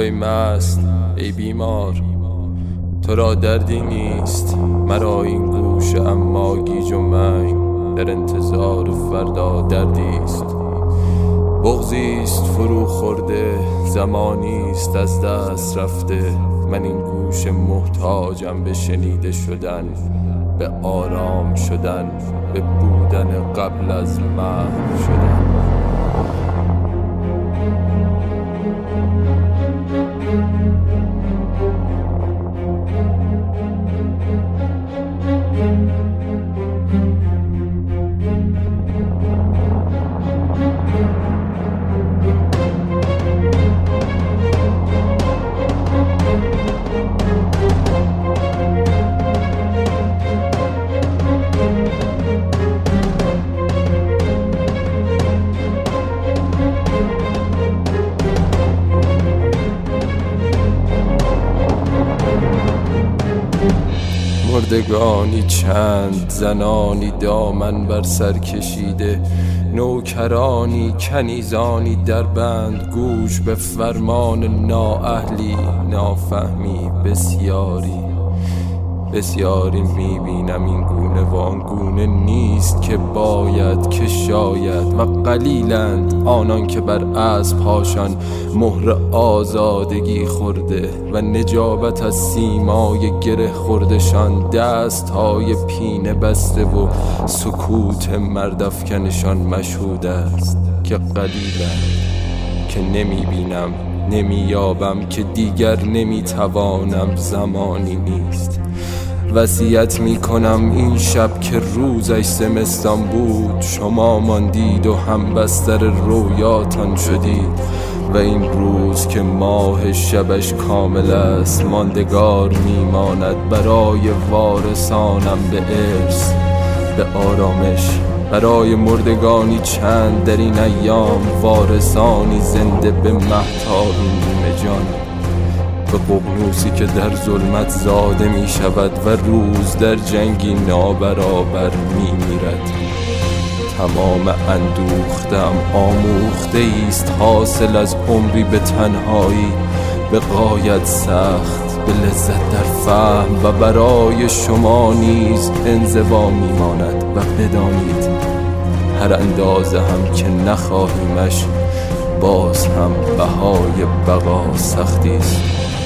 ای مست ای بیمار، تو را دردی نیست مرا این گوش، اما گیج و منگ در انتظار فردا دردیست. بغضیست فرو خورده، زمانیست از دست رفته، من این گوش محتاجم به شنیده شدن، به آرام شدن، به بودن قبل از محو شدن. مردگانی چند، زنانی دامن بر سر کشیده، نوکرانی کنیزانی در بند، گوش به فرمان نااهلی، نافهمی بسیاری میبینم این گونه و آن گونه نیست که باید که شاید، و قلیلند آنان که بر اسب‌هاشان مهر آزادگی خورده و نجابت از سیمای گره خوردشان دست‌های پینه بسته و سکوت مردافکنشان مشهود است، که قلیلند که نمیبینم نمییابم، که دیگر نمیتوانم، زمانی نیست. وصیت میکنم این شب که روزش زمستان بود، شما ماندید و هم بستر رویاتان شدید، و این روز که ماه شبش کامل است ماندگار میماند برای وارثانم به ارث، به آرامش، برای مردگانی چند در این ایام، وارثانی زنده به مهتاب نیمه جان، به ققنوسی که در ظلمت زاده می شود و روز در جنگی نابرابر می میرد. تمام اندوختم آموخته ایست حاصل از عمری به تنهایی، به غایت سخت، به لذت در فهم، و برای شما نیز انزوا می ماند. و بدانید هر اندازه هم که نخواهیمش، باز هم بهای بقا سختی است.